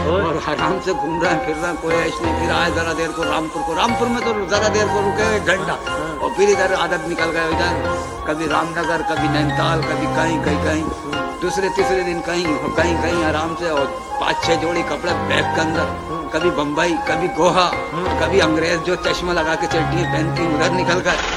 और आराम से घूम रहे हैं फिर रहे हैं, कोई ऐसा नहीं। फिर आए जरा देर को रामपुर में तो जरा देर को रुके 1 घंटा और फिर इधर आदत निकल गए। इधर कभी रामनगर, कभी नैनीताल, कभी कहीं दूसरे तीसरे दिन कहीं आराम से। और 5-6 जोड़ी कपड़े बैग के अंदर, कभी बम्बई, कभी गोहा, कभी अंग्रेज जो चश्मा लगा के चड्डियां पहनती उधर निकल गए।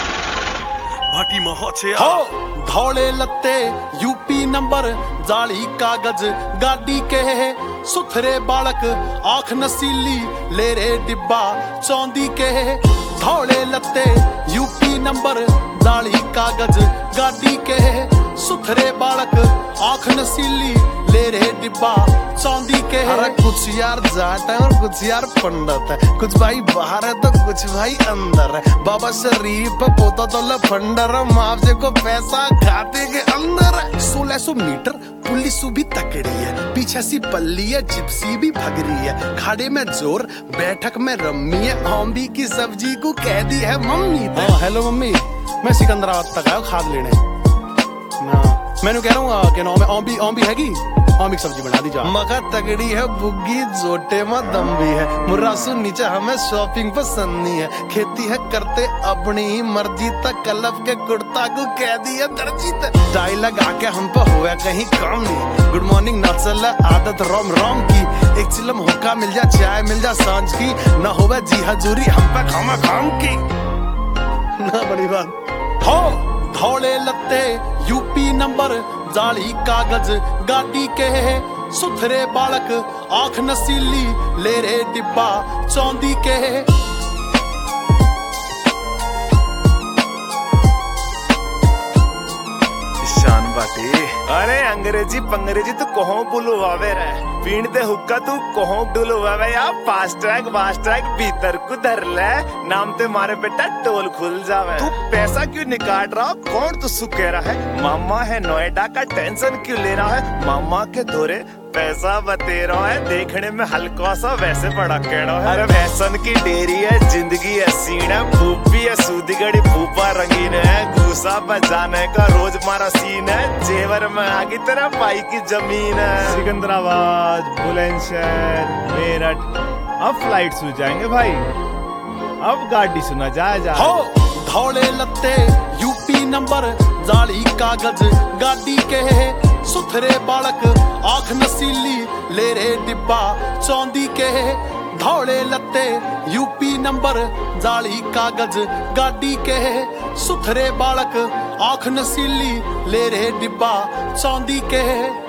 धौले लत्ते यूपी नंबर, जाली कागज गाड़ी के सुथरे बालक, आंख नसीली ले रे डिब्बा चौंदी के। धौले लत्ते यूपी नंबर, जाली कागज गाड़ी के सुथरे बालक, आंख नसीली ले रे डिब्बा चौंदी के। अरे कुछ यार जाट है और कुछ यार पंडित है, कुछ भाई बाहर है तो कुछ भाई अंदर है। बाबा शरीफ पोता तो लफंडर, मुआवजे को पैसा खाते के अंदर है। 1600 मीटर पुलिस भी तकड़ी है, पीछे सी पल्ली है, जिप्सी भी भग रही है। खाड़े में जोर, बैठक में रम्मी है, आंबी की सब्जी को कह दी है मम्मी। हेलो मम्मी, मैं सिकंदराबाद तक आया खाद लेने। मैंने कह रहा हूँ कि नाम है आंबी हैगी, आंबी की सब्जी बना दी जा। मका तगड़ी है, बुग्गी जोटे में दम भी है। मुर्रासू नीचे हमें शॉपिंग पसंद नहीं है, खेती है करते अपनी ही मर्जी तक। कलफ के कुर्ता को कह दिया दर्जी तक, टाई लगा के हम पे हुआ कहीं काम नहीं। गुड मॉर्निंग ना चल आदत रोम रोम की, एक चिलम होका मिल जा, चाय मिल जा सांझ की, ना होवे जी हजूरी हम पे खामा खाम की। ना बड़ी बात हो। धौले लत्ते यूपी नंबर, जाली कागज गाड़ी के सुथरे बालक, आंख नसीली ले रे डिब्बा चौंदी के। शान बाटे अरे अंग्रेजी पंग्रेजी तू कहो बुलवावे रे, पीण दे हुक्का तू कहो डुलवावे या। फास्ट ट्रैक भीतर को धर ले, नाम ते मारे बेटा टोल खुल जावे। तू पैसा क्यों निकाल रहा, कौन तू सुकह रहा है? मामा है नोएडा का, टेंशन क्यों ले रहा है? मामा के धोरे पैसा बतेरा है, देखने में हल्का सा वैसे बड़ा केड़ा है। अरे फैशन की डेरी है, जिंदगी है सीन है, भूपी है सूदी गड़ी भूपा रंगीन है। घूसा बजाने का रोज मारा सीन है, जेवर में आगी तेरा पाई की जमीन है। सिकंदराबाद, बुलंदशहर, मेरठ, अब फ्लाइट सु जाएंगे भाई, अब गाड़ी सुना जा। हो धौले लत्ते यूपी नंबर, जाली कागज गाड़ी के सुथरे बालक, आंख नसीली ले रे डिब्बा चौंदी के। धौले लत्ते यूपी नंबर, जाली कागज गाड़ी के सुथरे बालक, आंख नसीली ले रे डिब्बा चौंदी के।